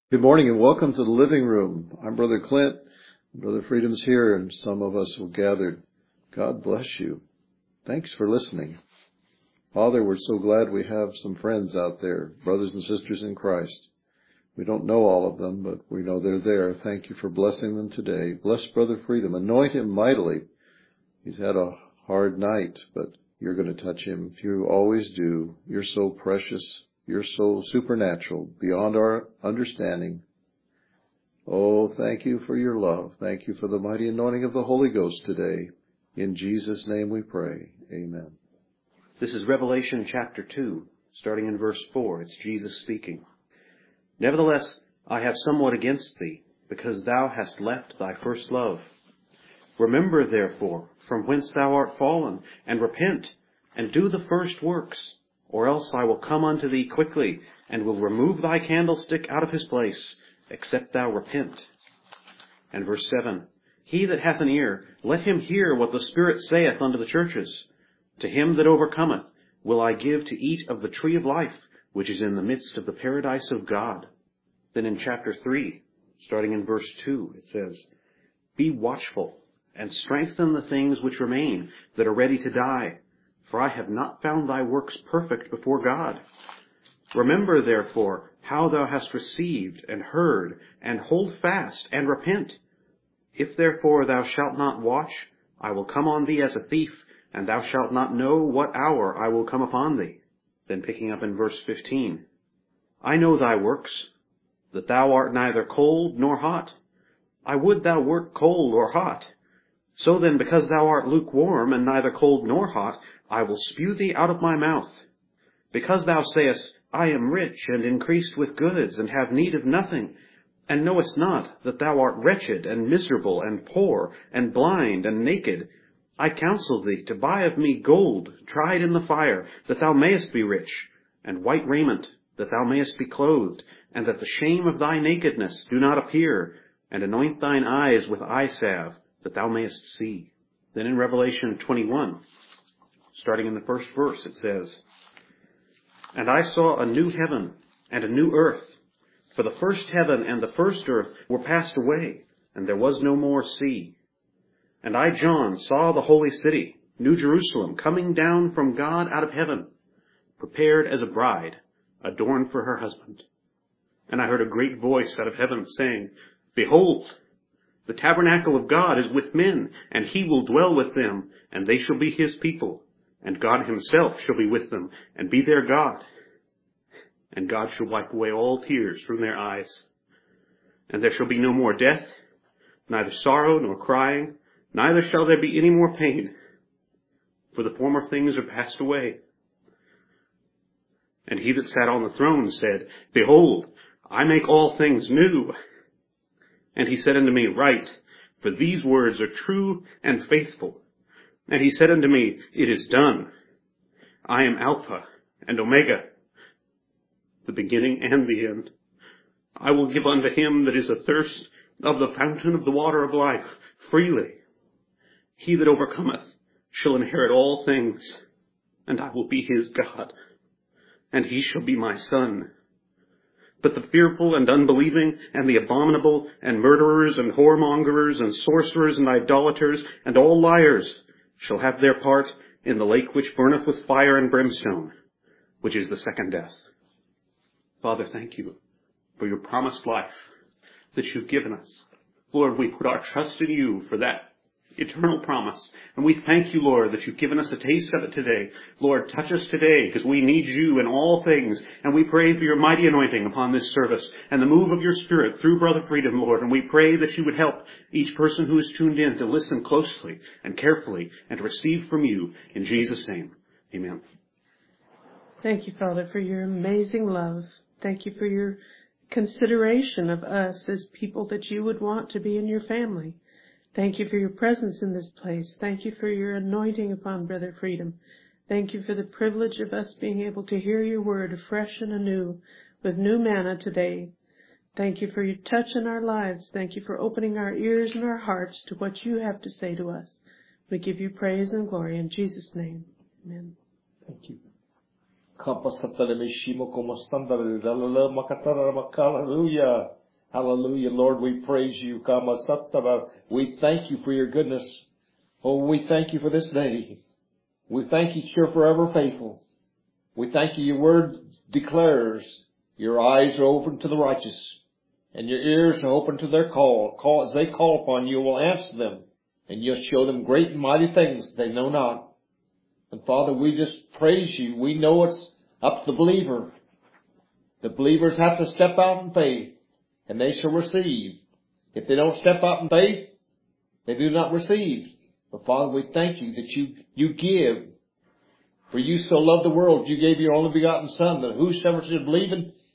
Good morning and welcome to the living room. I'm Brother Clint. Brother Freedom's here and some of us have gathered. God bless you. Thanks for listening. Father, we're so glad we have some friends out there, brothers and sisters in Christ. We don't know all of them, but we know they're there. Thank you for blessing them today. Bless Brother Freedom. Anoint him mightily. He's had a hard night, but you're going to touch him. You always do. You're so precious. You're so supernatural, beyond our understanding. Oh, thank you for your love. Thank you for the mighty anointing of the Holy Ghost today. In Jesus' name we pray. Amen. This is Revelation chapter 2, starting in verse 4. It's Jesus speaking. Nevertheless, I have somewhat against thee, because thou hast left thy first love. Remember, therefore, from whence thou art fallen, and repent, and do the first works. Or else I will come unto thee quickly, and will remove thy candlestick out of his place, except thou repent. And verse 7, He that hath an ear, let him hear what the Spirit saith unto the churches. To him that overcometh will I give to eat of the tree of life, which is in the midst of the paradise of God. Then in chapter 3, starting in verse 2, it says, Be watchful, and strengthen the things which remain, that are ready to die. For I have not found thy works perfect before God. Remember, therefore, how thou hast received and heard, and hold fast, and repent. If therefore thou shalt not watch, I will come on thee as a thief, and thou shalt not know what hour I will come upon thee. Then picking up in verse 15, I know thy works, that thou art neither cold nor hot. I would thou wert cold or hot. So then, because thou art lukewarm, and neither cold nor hot, I will spew thee out of my mouth. Because thou sayest, I am rich, and increased with goods, and have need of nothing, and knowest not that thou art wretched, and miserable, and poor, and blind, and naked, I counsel thee to buy of me gold, tried in the fire, that thou mayest be rich, and white raiment, that thou mayest be clothed, and that the shame of thy nakedness do not appear, and anoint thine eyes with eye salve, that thou mayest see. Then in Revelation 21, starting in the first verse, it says, And I saw a new heaven and a new earth, for the first heaven and the first earth were passed away, and there was no more sea. And I, John, saw the holy city, New Jerusalem, coming down from God out of heaven, prepared as a bride, adorned for her husband. And I heard a great voice out of heaven saying, Behold, the tabernacle of God is with men, and he will dwell with them, and they shall be his people. And God himself shall be with them, and be their God. And God shall wipe away all tears from their eyes. And there shall be no more death, neither sorrow nor crying, neither shall there be any more pain. For the former things are passed away. And he that sat on the throne said, Behold, I make all things new. And he said unto me, Write, for these words are true and faithful. And he said unto me, It is done. I am Alpha and Omega, the beginning and the end. I will give unto him that is athirst of the fountain of the water of life freely. He that overcometh shall inherit all things, and I will be his God, and he shall be my son. But the fearful and unbelieving, and the abominable, and murderers, and whoremongers, and sorcerers, and idolaters, and all liars, shall have their part in the lake which burneth with fire and brimstone, which is the second death. Father, thank you for your promised life that you've given us. Lord, we put our trust in you for that eternal promise. And we thank you, Lord, that you've given us a taste of it today. Lord, touch us today, because we need you in all things. And we pray for your mighty anointing upon this service and the move of your Spirit through Brother Freedom, Lord. And we pray that you would help each person who is tuned in to listen closely and carefully and to receive from you. In Jesus' name, amen. Thank you, Father, for your amazing love. Thank you for your consideration of us as people that you would want to be in your family. Thank you for your presence in this place. Thank you for your anointing upon Brother Freedom. Thank you for the privilege of us being able to hear your word afresh and anew with new manna today. Thank you for your touch in our lives. Thank you for opening our ears and our hearts to what you have to say to us. We give you praise and glory in Jesus' name. Amen. Thank you. Hallelujah. Hallelujah. Lord, we praise you. We thank you for your goodness. Oh, we thank you for this day. We thank you that you're forever faithful. We thank you, your word declares your eyes are open to the righteous and your ears are open to their call. As they call upon you, will answer them, and you'll show them great and mighty things they know not. And Father, we just praise you. We know it's up to the believer. The believers have to step out in faith, and they shall receive. If they don't step out in faith, they do not receive. But Father, we thank you that you give. For you so loved the world, you gave your only begotten Son, that whosoever should believe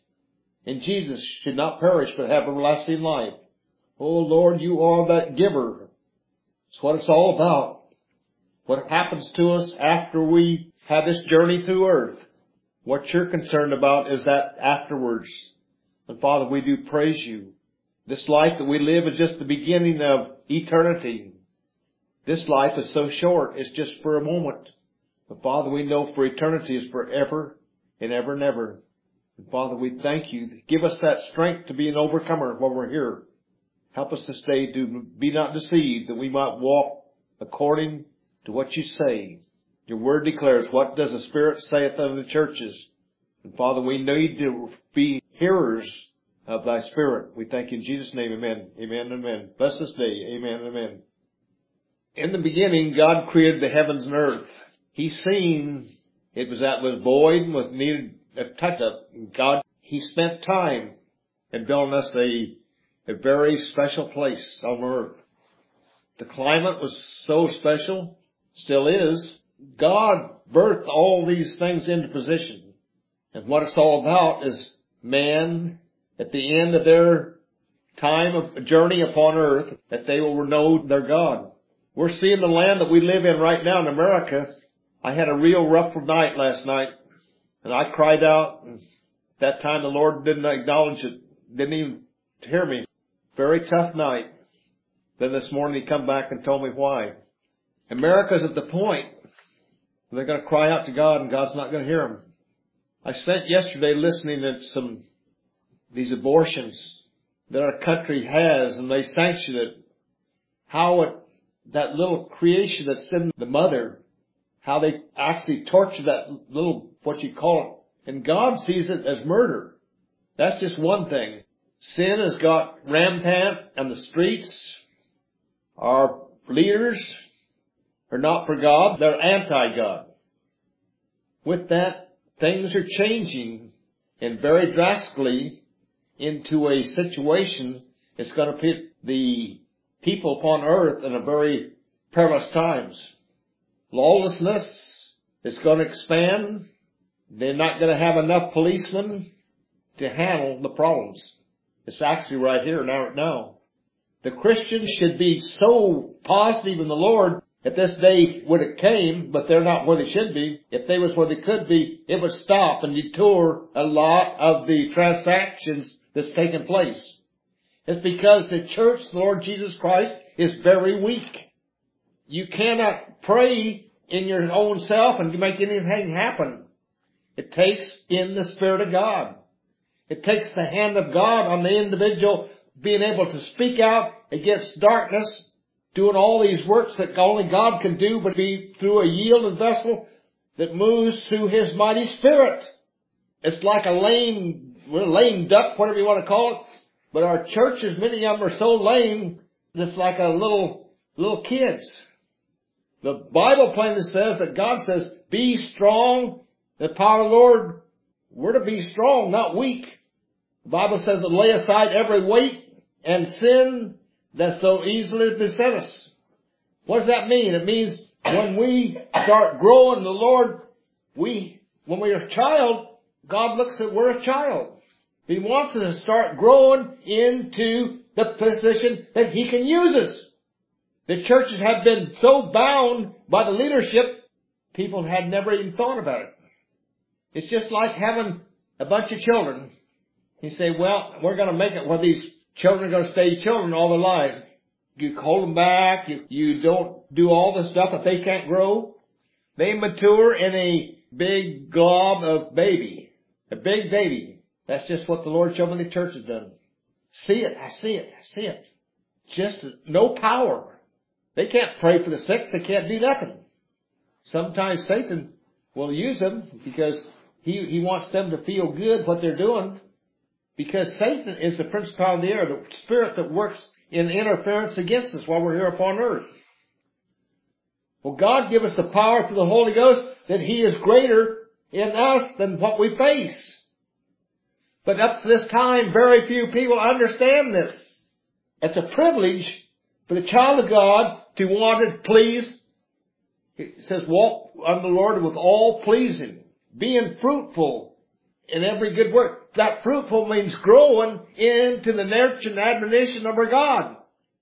in Jesus should not perish, but have everlasting life. Oh Lord, you are that giver. It's what it's all about. What happens to us after we have this journey through earth. What you're concerned about is that afterwards. And Father, we do praise you. This life that we live is just the beginning of eternity. This life is so short, it's just for a moment. But Father, we know for eternity is forever and ever and ever. And Father, we thank you. Give us that strength to be an overcomer while we're here. Help us this day to be not deceived, that we might walk according to what you say. Your word declares, what does the Spirit saith unto the churches? And Father, we need to be hearers of thy Spirit. We thank you in Jesus' name, amen. Amen, amen. Bless this day, amen, amen. In the beginning, God created the heavens and earth. He seen it was void and needed a touch-up. God, He spent time in building us a very special place on earth. The climate was so special, still is. God birthed all these things into position. And what it's all about is man, at the end of their time of journey upon earth, that they will know their God. We're seeing the land that we live in right now in America. I had a real rough night last night, and I cried out. And that time the Lord didn't acknowledge it, didn't even hear me. Very tough night. Then this morning He come back and told me why. America's at the point where they're going to cry out to God, and God's not going to hear them. I spent yesterday listening to these abortions that our country has, and they sanction it. That little creation that's in the mother, how they actually torture that little, what you call it. And God sees it as murder. That's just one thing. Sin has got rampant on the streets. Our leaders are not for God. They're anti-God. With that, things are changing, and very drastically into a situation that's going to put the people upon earth in a very perilous times. Lawlessness is going to expand. They're not going to have enough policemen to handle the problems. It's actually right here now. The Christians should be so positive in the Lord at this day when it came, but they're not where they should be. If they was where they could be, it would stop and deter a lot of the transactions that's taking place. It's because the church, the Lord Jesus Christ, is very weak. You cannot pray in your own self and make anything happen. It takes in the Spirit of God. It takes the hand of God on the individual being able to speak out against darkness, doing all these works that only God can do, but be through a yielded vessel that moves through His mighty Spirit. It's like a lame duck, whatever you want to call it. But our churches, many of them are so lame, it's like a little kids. The Bible plainly says that God says, be strong. The power of the Lord, we're to be strong, not weak. The Bible says to lay aside every weight and sin that so easily beset us. What does that mean? It means when we start growing in the Lord, when we're a child, God looks at we're a child. He wants us to start growing into the position that He can use us. The churches have been so bound by the leadership, people had never even thought about it. It's just like having a bunch of children. You say, well, we're going to make it where these children are going to stay children all their lives. You hold them back. You don't do all the stuff that they can't grow. They mature in big glob of baby. A big baby. That's just what the Lord showed me the church has done. See it. I see it. I see it. Just no power. They can't pray for the sick. They can't do nothing. Sometimes Satan will use them because he wants them to feel good what they're doing. Because Satan is the principality of the air, the spirit that works in interference against us while we're here upon earth. Well, God give us the power through the Holy Ghost that He is greater in us than what we face. But up to this time, very few people understand this. It's a privilege for the child of God to want to please. It says, walk unto the Lord with all pleasing, being fruitful in every good work. That fruitful means growing into the nurture and admonition of our God.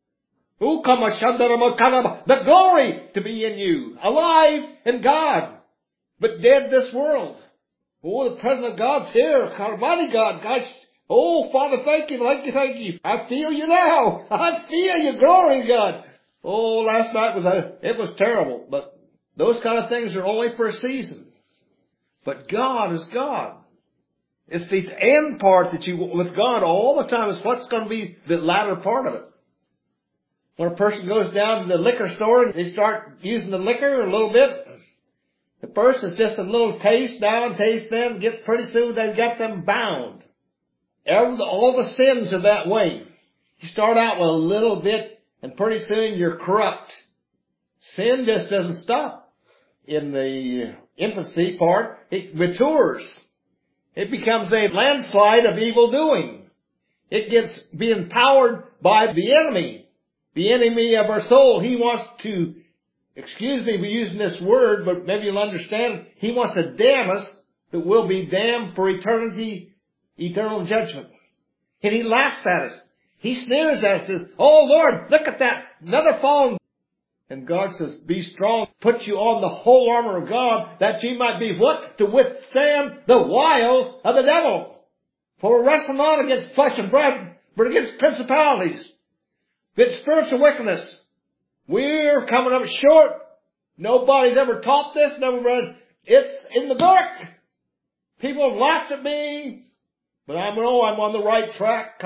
The glory to be in you, alive in God, but dead this world. Oh, the presence of God's here, Almighty God. Gosh, oh, Father, thank you, thank you, thank you. I feel you now. I feel you, glory God. Oh, last night it was terrible, but those kind of things are only for a season. But God is God. It's the end part that you, with God all the time, is what's going to be the latter part of it. When a person goes down to the liquor store and they start using the liquor a little bit, at first it's just a little taste down, taste then, gets pretty soon they've got them bound. All the sins are that way. You start out with a little bit and pretty soon you're corrupt. Sin just doesn't stop in the infancy part. It matures. It becomes a landslide of evil doing. It gets being powered by the enemy of our soul. He wants to, excuse me for using this word, but maybe you'll understand, he wants to damn us that we'll be damned for eternity, eternal judgment. And he laughs at us. He sneers at us and says, oh Lord, look at that, another fallen. And God says, be strong, put you on the whole armor of God, that ye might be what? To withstand the wiles of the devil. For we wrestle not against flesh and blood, but against principalities, against spiritual wickedness. We're coming up short. Nobody's ever taught this, never read. It's in the book. People have laughed at me, but I know I'm on the right track.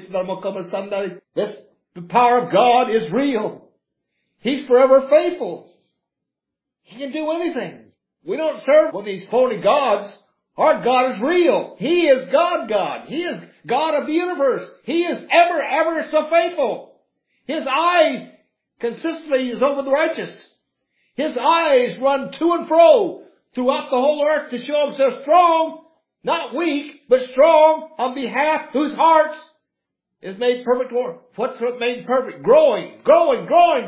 The power of God is real. He's forever faithful. He can do anything. We don't serve with these phony gods. Our God is real. He is God. He is God of the universe. He is ever so faithful. His eye consistently is over the righteous. His eyes run to and fro throughout the whole earth to show himself strong, not weak, but strong on behalf whose hearts is made perfect. What's made perfect? Growing. Going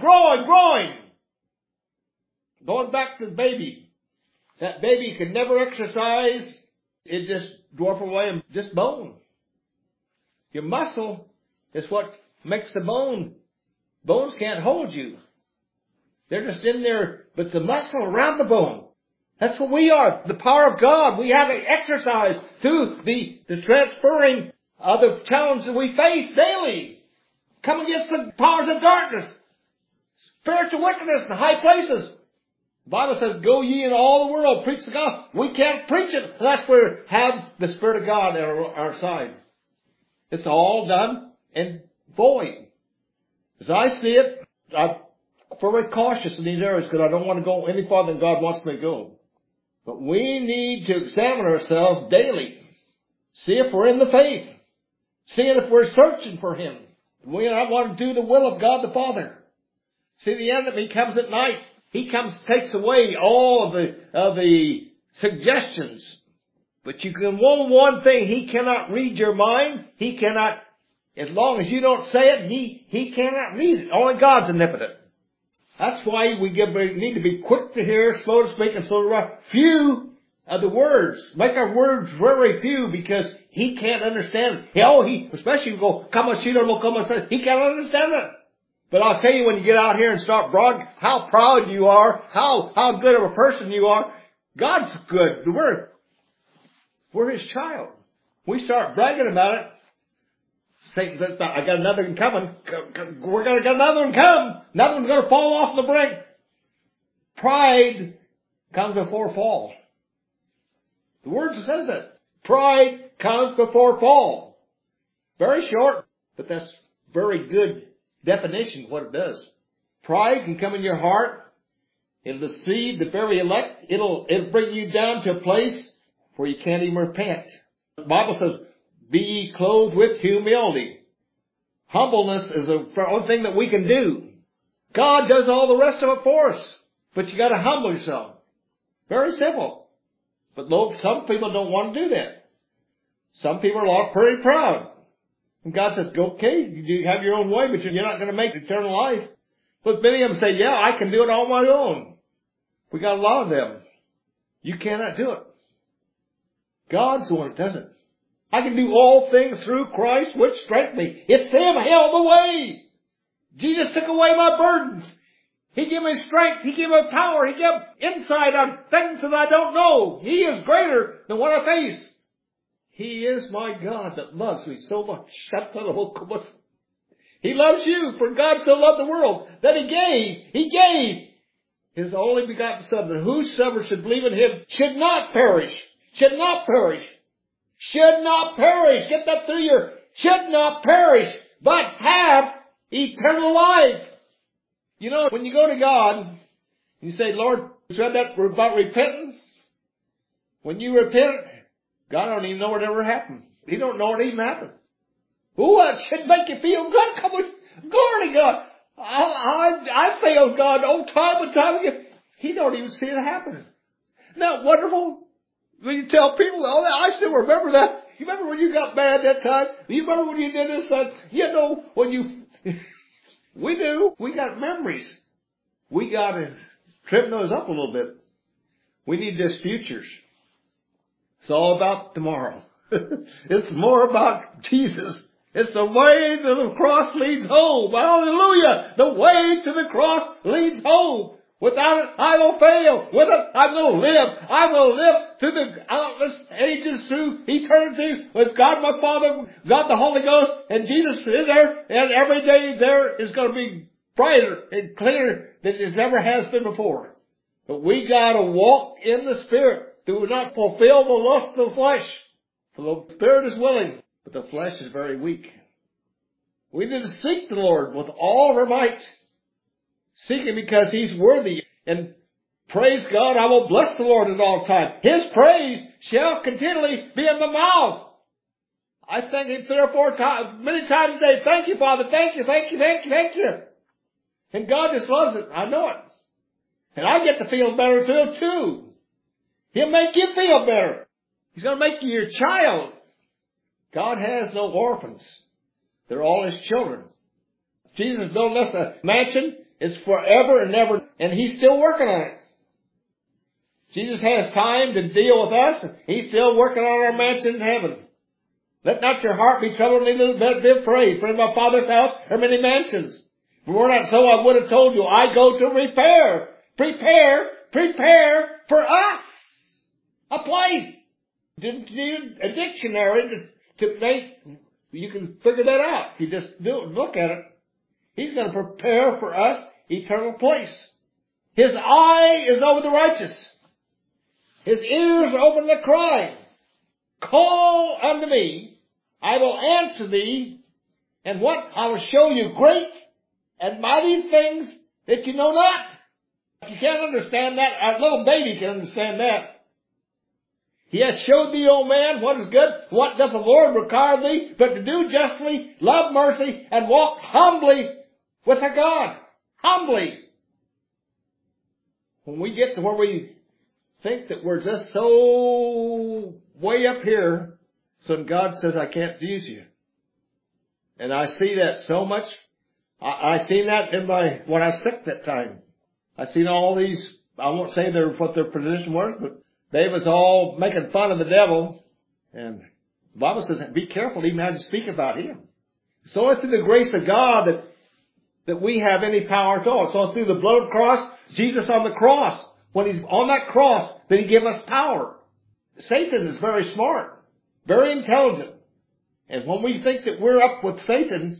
back to the baby. That baby can never exercise. It just dwarf away and just bone. Your muscle is what makes the bone. Bones can't hold you. They're just in there, but the muscle around the bone. That's what we are. The power of God. We have to exercise through the transferring of the challenges we face daily. Come against the powers of darkness. Spiritual wickedness in high places. The Bible says, go ye in all the world, preach the gospel. We can't preach it unless we have the Spirit of God on our side. It's all done and void. As I see it, I'm very cautious in these areas because I don't want to go any farther than God wants me to go. But we need to examine ourselves daily. See if we're in the faith. Seeing if we're searching for Him. We not want to do the will of God the Father. See, the enemy comes at night. He comes, takes away all of the suggestions. But you can one thing, he cannot read your mind. He cannot, as long as you don't say it, he cannot read it. Only God's omnipotent. That's why we need to be quick to hear, slow to speak, and slow to write. Few of the words. Make our words very few because he can't understand it. Especially if you go, he can't understand it. But I'll tell you, when you get out here and start bragging how proud you are, how good of a person you are, God's good. We're His child. We start bragging about it. Say, I got another one coming. We're going to get another one come. Another one's going to fall off the brink. Pride comes before fall. The word says that. Pride comes before fall. Very short, but that's very good definition of what it does. Pride can come in your heart. It'll deceive the very elect. It'll bring you down to a place where you can't even repent. The Bible says, be ye clothed with humility. Humbleness is the only thing that we can do. God does all the rest of it for us. But you gotta humble yourself. Very simple. But some people don't want to do that. Some people are pretty proud. And God says, okay, you have your own way, but you're not going to make eternal life. But many of them say, yeah, I can do it on my own. We got a lot of them. You cannot do it. God's the one that does it. I can do all things through Christ which strengthens me. It's Him, hell the way. Jesus took away my burdens. He gave me strength. He gave me power. He gave insight on things that I don't know. He is greater than what I face. He is my God that loves me so much. He loves you, for God so loved the world that He gave His only begotten Son, that whosoever should believe in Him should not perish. Should not perish. Should not perish. Get that through your, should not perish, but have eternal life. You know, when you go to God, you say, Lord, you said that about repentance. When you repent, God don't even know what ever happened. He don't know what even happened. Ooh, it should make you feel good. Come on, glory to God. I failed God time and time again. He don't even see it happening. Isn't that wonderful? When you tell people, oh, I still remember that. You remember when you got mad that time? You remember when you did this? You know, when you... We do. We got memories. We got to trim those up a little bit. We need just futures. It's all about tomorrow. It's more about Jesus. It's the way to the cross leads home. Hallelujah. The way to the cross leads home. Without it, I will fail. With it, I will live. I will live through the countless ages, through eternity, with God my Father, God the Holy Ghost, and Jesus is there, and every day there is going to be brighter and clearer than it ever has been before. But we got to walk in the Spirit. Do not fulfill the lust of the flesh. For the Spirit is willing, but the flesh is very weak. We need to seek the Lord with all of our might. Seek Him because He's worthy. And praise God, I will bless the Lord at all times. His praise shall continually be in my mouth. I thank Him 3 or 4 times, many times a day. Thank you, Father. Thank you, thank you, thank you, thank you. And God just loves it. I know it. And I get to feel better too. He'll make you feel better. He's going to make you your child. God has no orphans. They're all His children. Jesus built us a mansion. It's forever and ever, and He's still working on it. Jesus has time to deal with us, and He's still working on our mansion in heaven. Let not your heart be troubled, neither be afraid. For in my Father's house are many mansions. If it were not so, I would have told you, I go to prepare for us a place. Didn't need a dictionary to make, you can figure that out. You just look at it. He's going to prepare for us eternal place. His eye is over the righteous. His ears are open to the cry. Call unto me. I will answer thee. And what? I will show you great and mighty things that you know not. You can't understand that. A little baby can understand that. He has showed thee, O man, what is good. What doth the Lord require thee? But to do justly, love mercy, and walk humbly with our God. Humbly. When we get to where we think that we're just so way up here, so God says, I can't use you. And I see that so much. I seen that when I was sick that time. I seen all these, I won't say what their position was, but they was all making fun of the devil. And the Bible says, be careful even how you speak about him. It's only through the grace of God that we have any power at all. So through the blood of the cross, Jesus on the cross, when He's on that cross, that He gave us power. Satan is very smart, very intelligent. And when we think that we're up with Satan,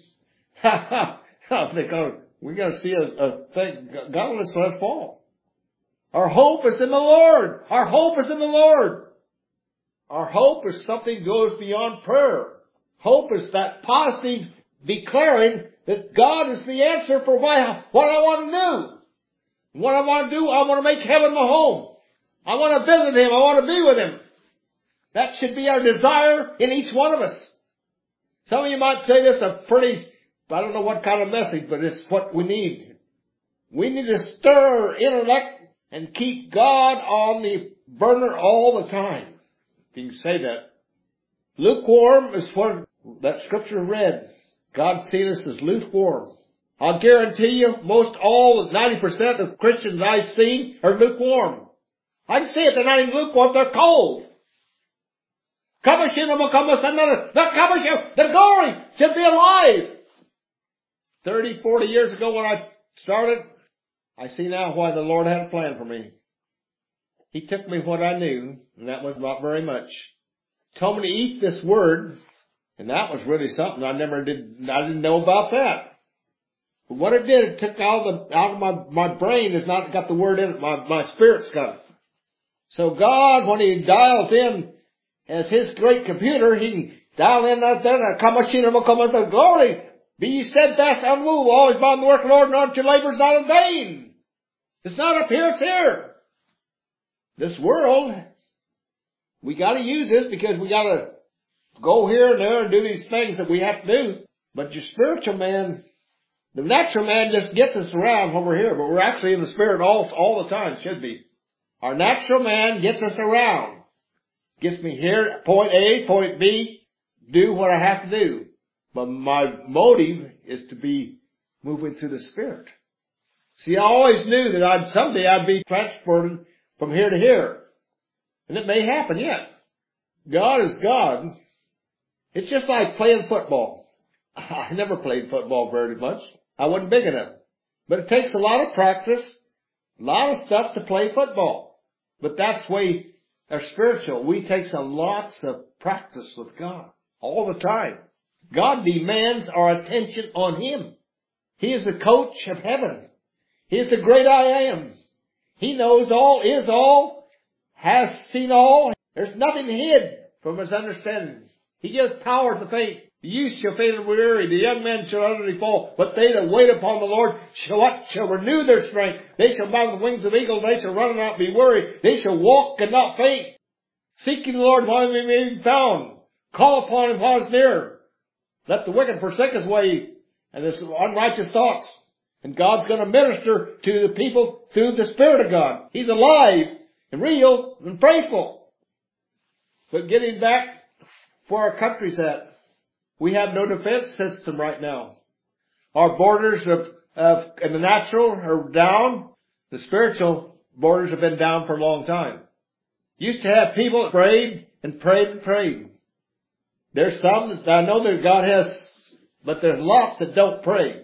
we're going to see a thing, God will just let it fall. Our hope is in the Lord. Our hope is in the Lord. Our hope is something that goes beyond prayer. Hope is that positive declaring that God is the answer for what I want to do. What I want to do, I want to make heaven my home. I want to visit Him. I want to be with Him. That should be our desire in each one of us. Some of you might say this is a pretty, I don't know what kind of message, but it's what we need. We need to stir our intellect and keep God on the burner all the time. If you can say that. Lukewarm is what that scripture read. God sees us as lukewarm. I'll guarantee you, most all, 90% of Christians I've seen are lukewarm. I can see it, they're not even lukewarm, they're cold. The glory should be alive. 30, 40 years ago when I started, I see now why the Lord had a plan for me. He took me what I knew, and that was not very much. Told me to eat this word, and that was really something I didn't know about that. But what it did, it took out of my brain has not got the word in it, my spirit's got it. So God, when He dials in as His great computer, He can dial in that then, glory, be ye steadfast, unmovable, always bound to work of the Lord, and your labor is not in vain. It's not up here, it's here. This world, we gotta use it because we gotta go here and there and do these things that we have to do. But your spiritual man, the natural man just gets us around when we're here, but we're actually in the spirit all the time, should be. Our natural man gets us around. Gets me here, point A, point B, do what I have to do. But my motive is to be moving through the Spirit. See, I always knew that someday I'd be transported from here to here. And it may happen yet. God is God. It's just like playing football. I never played football very much. I wasn't big enough. But it takes a lot of practice, a lot of stuff to play football. But that's the way our spiritual. We take lots of practice with God all the time. God demands our attention on Him. He is the coach of heaven. He is the great I am. He knows all, is all, has seen all. There's nothing hid from His understanding. He gives power to the faint. The youth shall faint and weary. The young men shall utterly fall. But they that wait upon the Lord shall renew their strength. They shall mount the wings of eagles. They shall run and not be weary. They shall walk and not faint. Seeking the Lord while He may be found. Call upon Him while He is near. Let the wicked forsake his way and his unrighteous thoughts. And God's going to minister to the people through the Spirit of God. He's alive and real and faithful. But getting back where our country's at, we have no defense system right now. Our borders in the natural are down. The spiritual borders have been down for a long time. Used to have people that prayed and prayed and prayed. There's some that I know that God has, but there's lots that don't pray.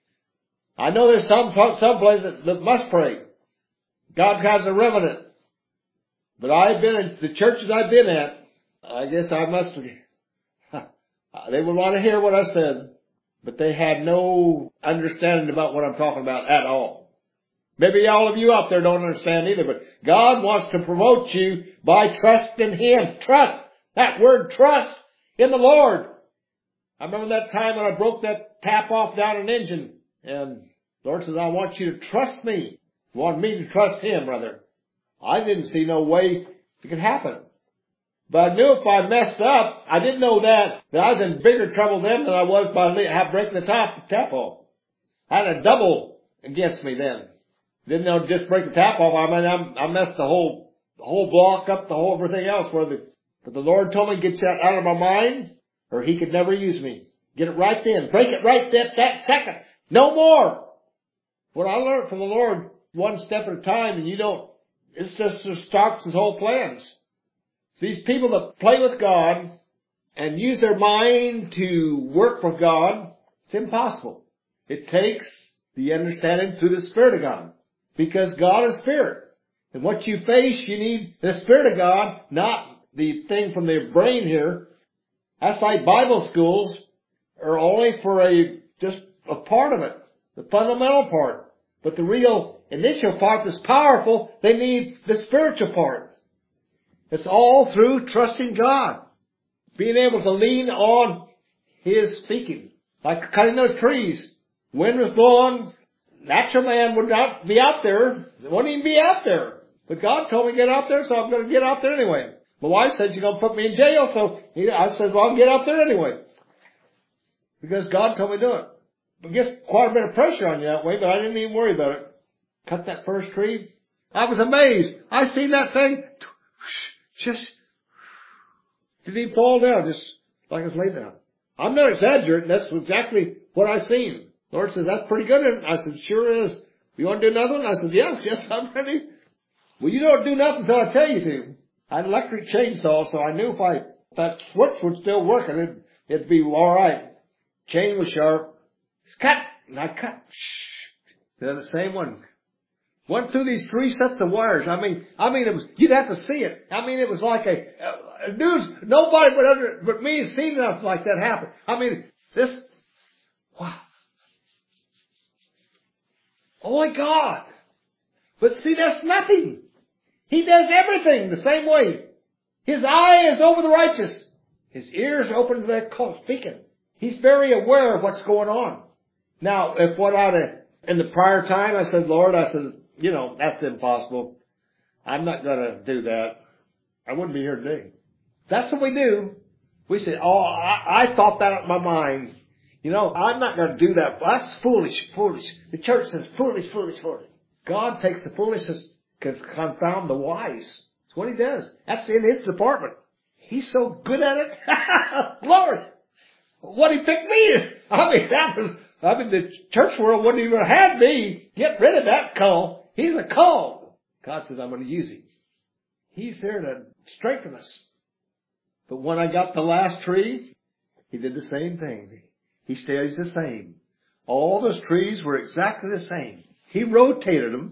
I know there's some places that must pray. God has a remnant. But I've been in the churches I've been at, I guess I must have, they would want to hear what I said, but they had no understanding about what I'm talking about at all. Maybe all of you out there don't understand either, but God wants to promote you by trusting Him. Trust. That word trust. In the Lord. I remember that time when I broke that tap off down an engine. And the Lord says, I want you to trust me. He wanted me to trust Him, brother. I didn't see no way it could happen. But I knew if I messed up, I didn't know that I was in bigger trouble then than I was by breaking the tap off. I had a double against me then. Didn't know just break the tap off. I mean, I messed the whole block up, everything else but the Lord told me, get that out of my mind, or He could never use me. Get it right then. Break it right that second. No more. What I learned from the Lord, one step at a time, and it just starts His whole plans. So these people that play with God and use their mind to work for God, it's impossible. It takes the understanding through the Spirit of God. Because God is Spirit. And what you face, you need the Spirit of God, not the thing from their brain here. That's like Bible schools are only for just a part of it, the fundamental part. But the real initial part that's powerful, they need the spiritual part. It's all through trusting God. Being able to lean on His speaking. Like cutting those trees. Wind was blowing. Natural man would not be out there. It wouldn't even be out there. But God told me to get out there, so I'm going to get out there anyway. My wife said she's going to put me in jail, so I said, well, I'll get out there anyway. Because God told me to do it. It gets quite a bit of pressure on you that way, but I didn't even worry about it. Cut that first tree. I was amazed. I seen that thing just didn't even fall down, just like it was laid down. I'm not exaggerating. That's exactly what I seen. The Lord says, that's pretty good. And I said, sure is. You want to do another one? I said, yes, I'm ready. Well, you don't do nothing until I tell you to. I had an electric chainsaw, so I knew if that switch would still work, it'd be all right. Chain was sharp. Cut! And I cut. Then the same one. Went through these 3 sets of wires. I mean, it was, you'd have to see it. I mean, it was like nobody but me has seen enough like that happen. I mean, wow. Oh my God. But see, that's nothing. He does everything the same way. His eye is over the righteous. His ears are open to their call, speaking. He's very aware of what's going on. Now, in the prior time, I said, Lord, that's impossible. I'm not going to do that. I wouldn't be here today. That's what we do. We say, I thought that in my mind. I'm not going to do that. That's foolish. The church says foolish. God takes the foolishness to confound the wise. That's what He does. That's in His department. He's so good at it. Lord, what He picked me. The church world wouldn't even have me. Get rid of that call. He's a call. God says, I'm going to use him. He's there to strengthen us. But when I got the last tree, He did the same thing. He stays the same. All those trees were exactly the same. He rotated them.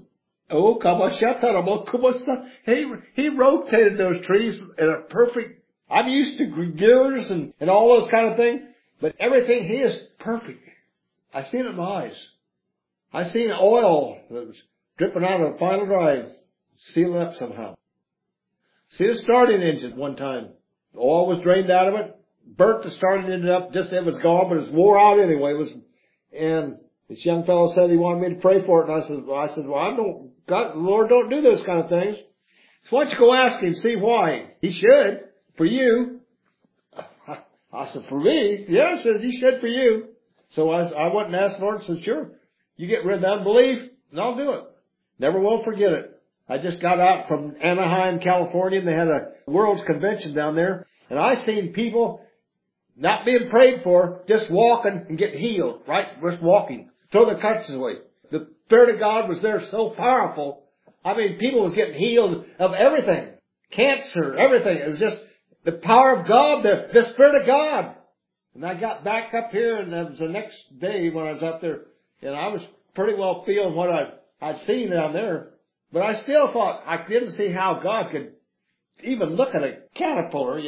He rotated those trees in a perfect, I'm used to gears and all those kind of things, but everything He is perfect. I seen it in my eyes. I seen oil that was dripping out of the final drive, sealing up somehow. See the starting engine one time. The oil was drained out of it, burnt the starting engine up, it was gone, but it was wore out anyway. And this young fellow said he wanted me to pray for it, and I said, well, Lord don't do those kind of things. So why don't you go ask Him, see why? He should, for you. I said, for me? Yeah, I said, He should for you. So I went and asked the Lord and said, sure, you get rid of that unbelief, and I'll do it. Never will forget it. I just got out from Anaheim, California, and they had a World's Convention down there, and I seen people not being prayed for, just walking and getting healed, right? Just walking. Throw their conscience away. The Spirit of God was there so powerful. I mean, people was getting healed of everything. Cancer, everything. It was just the power of God, the Spirit of God. And I got back up here, and it was the next day when I was up there, and I was pretty well feeling what I'd seen down there. But I still thought, I didn't see how God could even look at a caterpillar.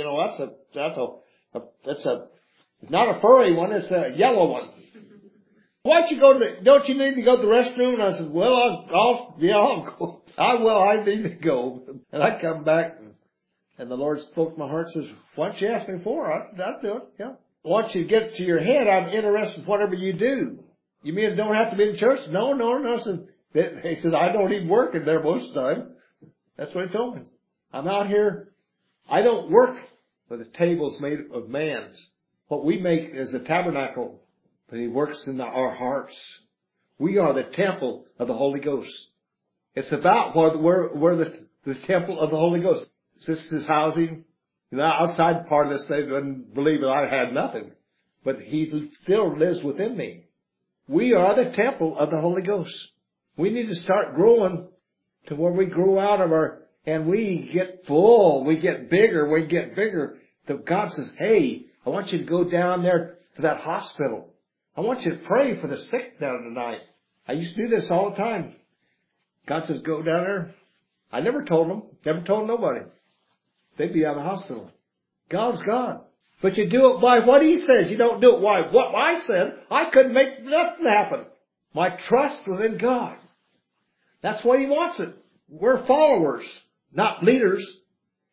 It's not a furry one, it's a yellow one. Why don't you don't you need to go to the restroom? And I said, well, I'll go. I will, I need to go. And I come back, and the Lord spoke to my heart and says, why don't you ask me for? I'll do it, yeah. Once you get to your head, I'm interested in whatever you do. You mean it don't have to be in church? No. He said, I don't even work in there most of the time. That's what He told me. I'm out here. I don't work with the tables made of man's. What we make is a tabernacle, but He works in our hearts. We are the temple of the Holy Ghost. It's about where the temple of the Holy Ghost. This is housing. Outside part of this, they wouldn't believe that I had nothing. But He still lives within me. We are the temple of the Holy Ghost. We need to start growing to where we grow out of and we get full, we get bigger. God says, hey, I want you to go down there to that hospital. I want you to pray for the sick down tonight. I used to do this all the time. God says, go down there. I never told them, never told nobody. They'd be out of the hospital. God's God. But you do it by what He says. You don't do it by what I said. I couldn't make nothing happen. My trust was in God. That's why He wants it. We're followers, not leaders.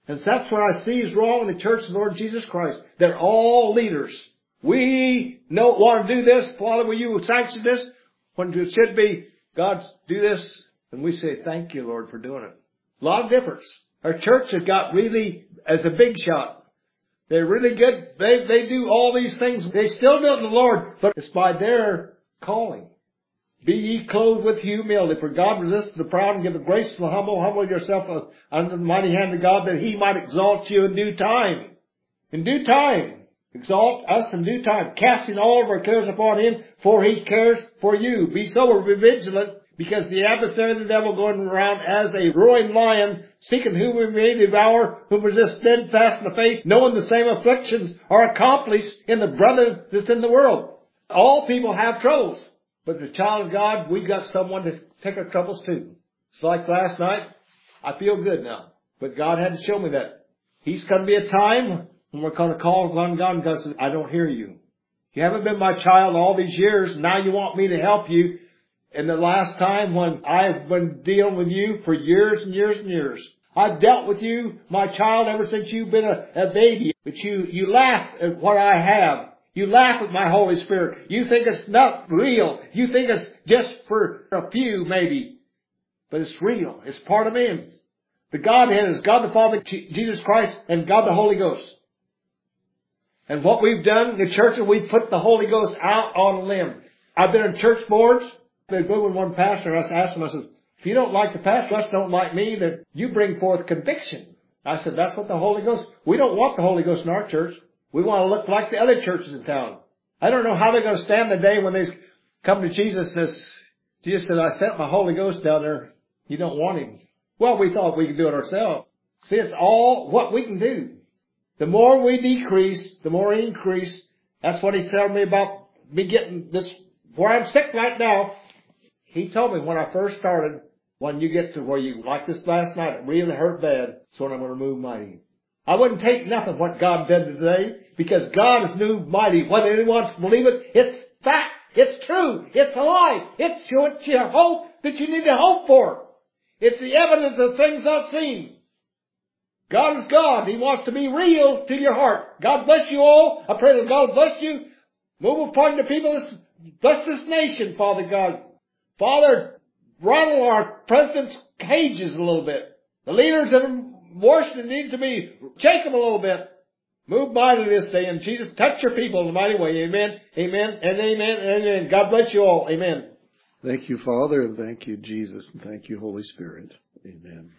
And that's what I see is wrong in the church of the Lord Jesus Christ. They're all leaders. We want to do this. Father, will you sanction this? When it should be, God, do this. And we say, thank you, Lord, for doing it. A lot of difference. Our church has got really, as a big shot. They're really good. They do all these things. They still do it in the Lord, but it's by their calling. Be ye clothed with humility, for God resists the proud and giveth grace to the humble. Humble yourself under the mighty hand of God, that He might exalt you in due time. In due time. Exalt us in due time, casting all of our cares upon Him, for He cares for you. Be sober, be vigilant, because the adversary of the devil going around as a roaring lion, seeking whom we may devour, who resist steadfast in the faith, knowing the same afflictions are accomplished in the brother that's in the world. All people have troubles. But the child of God, we've got someone to take our troubles to. It's like last night. I feel good now. But God had to show me that. He's going to be a time when we're going to call upon God and God says, I don't hear you. You haven't been my child all these years. Now you want me to help you. And the last time when I've been dealing with you for years and years and years. I've dealt with you, my child, ever since you've been a baby. But you laugh at what I have. You laugh at my Holy Spirit. You think it's not real. You think it's just for a few, maybe. But it's real. It's part of me. The Godhead is God the Father, Jesus Christ, and God the Holy Ghost. And what we've done in the church is we've put the Holy Ghost out on a limb. I've been in church boards. They go with one pastor. I asked him, I said, if you don't like the pastor, you don't like me, then you bring forth conviction. I said, that's what the Holy Ghost, we don't want the Holy Ghost in our church. We want to look like the other churches in town. I don't know how they're going to stand the day when they come to Jesus and Jesus said, I sent my Holy Ghost down there. You don't want Him. Well, we thought we could do it ourselves. See, it's all what we can do. The more we decrease, the more He increase. That's what He's telling me about me getting this, where I'm sick right now. He told me when I first started, when you get to where you, like this last night, it really hurt bad, so when I'm going to move mighty. I wouldn't take nothing what God did today, because God is new mighty. Whether anyone wants to believe it, it's fact. It's true. It's alive. It's what you hope that you need to hope for. It's the evidence of things not seen. God is God. He wants to be real to your heart. God bless you all. I pray that God bless you. Move upon the people. Bless this nation, Father God. Father, rattle our president's cages a little bit. The leaders in Washington need to be, shake them a little bit. Move mightily this day, and Jesus, touch your people in a mighty way. Amen, amen, and amen, and amen. God bless you all. Amen. Thank you, Father, and thank you, Jesus, and thank you, Holy Spirit. Amen.